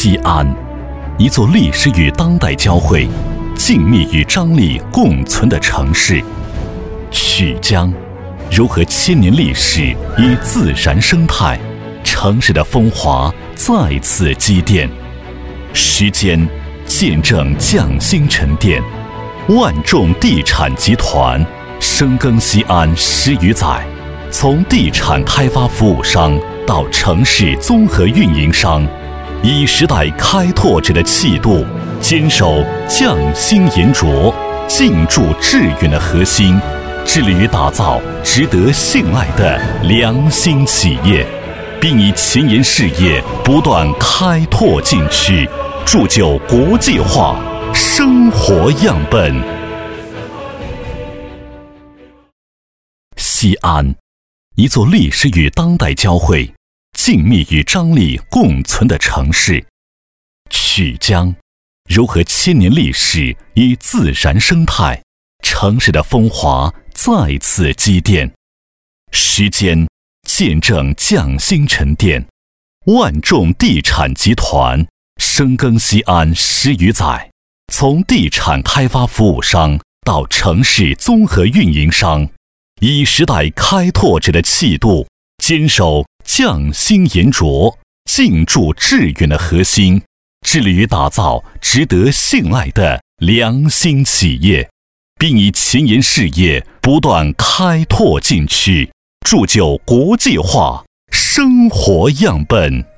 西安，一座历史与当代交汇、静谧与张力共存的城市。曲江，糅合千年历史与自然生态，城市的风华再次积淀。时间见证匠心沉淀，万众地产集团深耕西安10余载，从地产开发服务商到城市综合运营商，以时代开拓者的气度，坚守匠心严着、进驻致远的核心，致力于打造值得信赖的良心企业，并以前沿事业不断开拓禁区，铸就国际化生活样本。西安，一座历史与当代交汇、静谧与张力共存的城市。曲江，糅合千年历史与自然生态，城市的风华再次积淀。时间见证匠心沉淀，万众地产集团深耕西安10余载，从地产开发服务商到城市综合运营商，以时代开拓者的气度，坚守匠心严着、进驻致远的核心，致力于打造值得信赖的良心企业，并以前沿事业不断开拓禁区，铸就国际化生活样本。